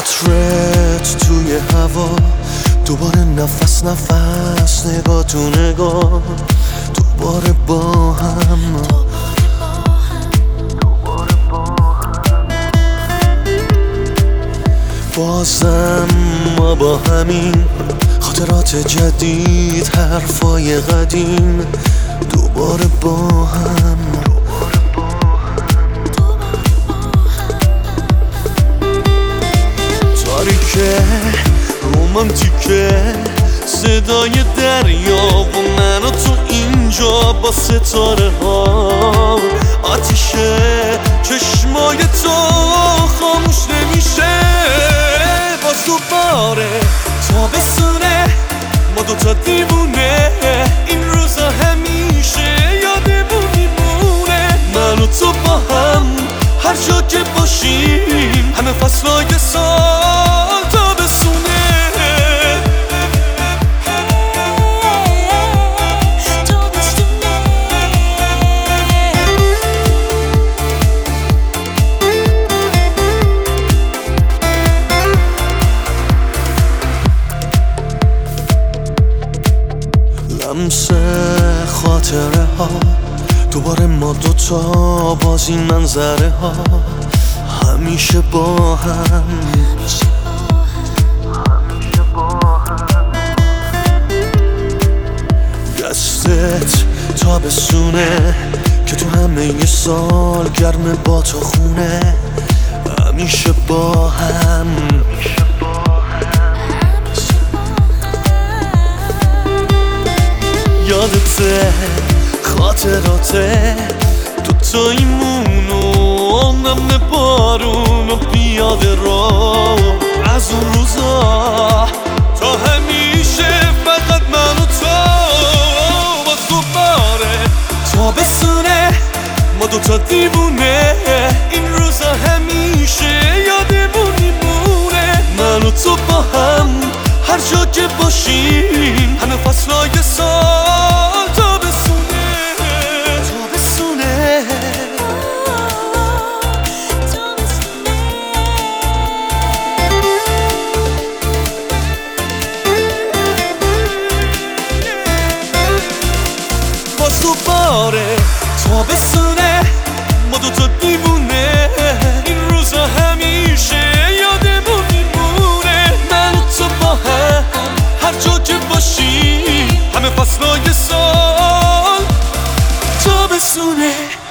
عطرت توی هوا، دوباره نفس نفس، نگاه تو نگاه، دوباره با هم. بازم ما با همین خاطرات جدید، حرفای قدیم، دوباره با هم. تاریکه رومانتیکه، صدای دریا و من و تو اینجا با ستاره ها. آتیشه چشمای تو خاموش نمیشه، باز دوباره تابستونه، ما دوتا دیوونه، این روزا همیشه یادمون میمونه. من و تو با هم هر جا که باشیم، همه فصلای سال تابستونه. لمس خاطره ها، دوباره ما دوتا بازی منظره ها، همیشه با هم. دستت تابستونه که تو همه ی سال گرمه با تو خونه، همیشه با هم. یادته خاطراته، دوتاییمون و نم بارون و پیاده رو، از اون روزا تا همیشه فقط من و تو. باز دوباره تابستونه، ما دوتا دیوونه، این روزا همیشه یادمون میمونه. من و تو با هم هر جا که باشیم، همه فصلای سال تابستونه. تابستونه باز دوباره تابستونه، ما دوتا دیوونه، این روزا همیشه یادمون میمونه. من و تو با هم هر جا که باشیم، همه فصلای سال تابستونه.